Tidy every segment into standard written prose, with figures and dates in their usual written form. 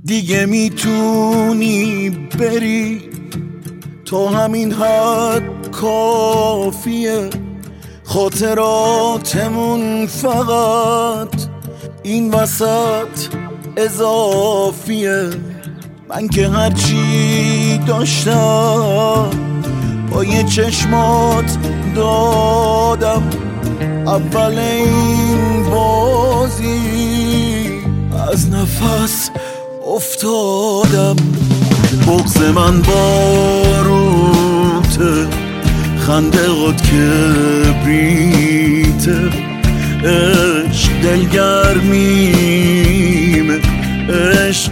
دیگه میتونی بری، تو همین حد کافیه. خاطراتمون فقط این وسط اضافیه. من که هرچی داشتم با یه چشمات دادم، اول این بازی از نفس افتادم. بغض من باروته، خنده قد کبریته، عشق دلگرمیمه، عشق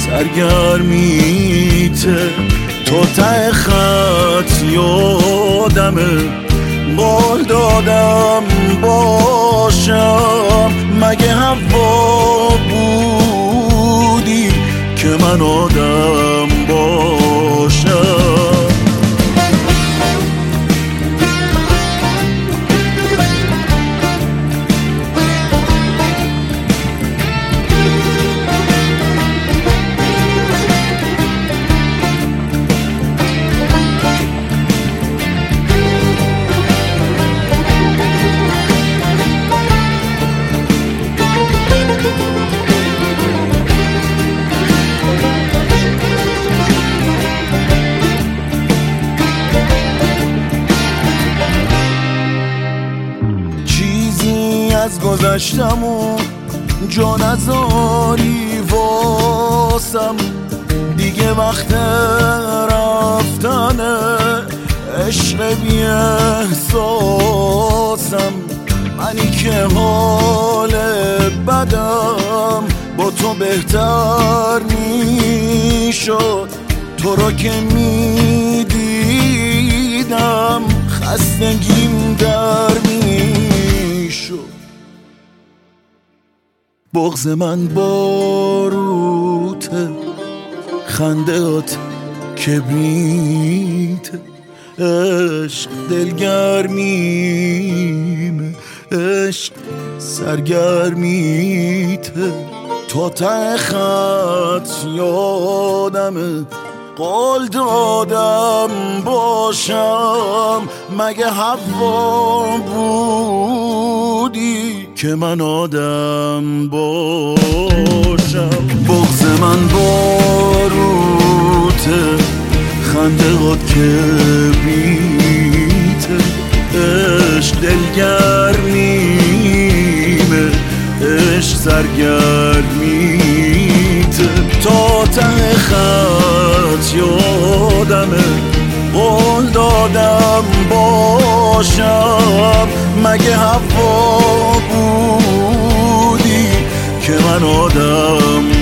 سرگرمیته. تو ته خط یادمه، قول دادم باشم. مگه هوا بودی که من آدم باشم؟ از گذشتمون جا نذاری واسم، دیگه وقت رفتنه، عشق بی احساسم. منی که حال بدم با تو بهتر میشد، تو رو که میدیدم خستگیم در میشد. بغض من باروته، خندهات کبریته، عشق دلگرمیمه، عشق سرگرمیته. تو ته خط یادمه، قول دادم باشم. مگه هوا بودی که من آدم باشم؟ بغض من باروته، خنده قد کبریته، عشق دلگرمیمه، عشق سرگرمیته. تا ته خط یادمه، قول دادم باشم. مگه هوا بودی که من آدم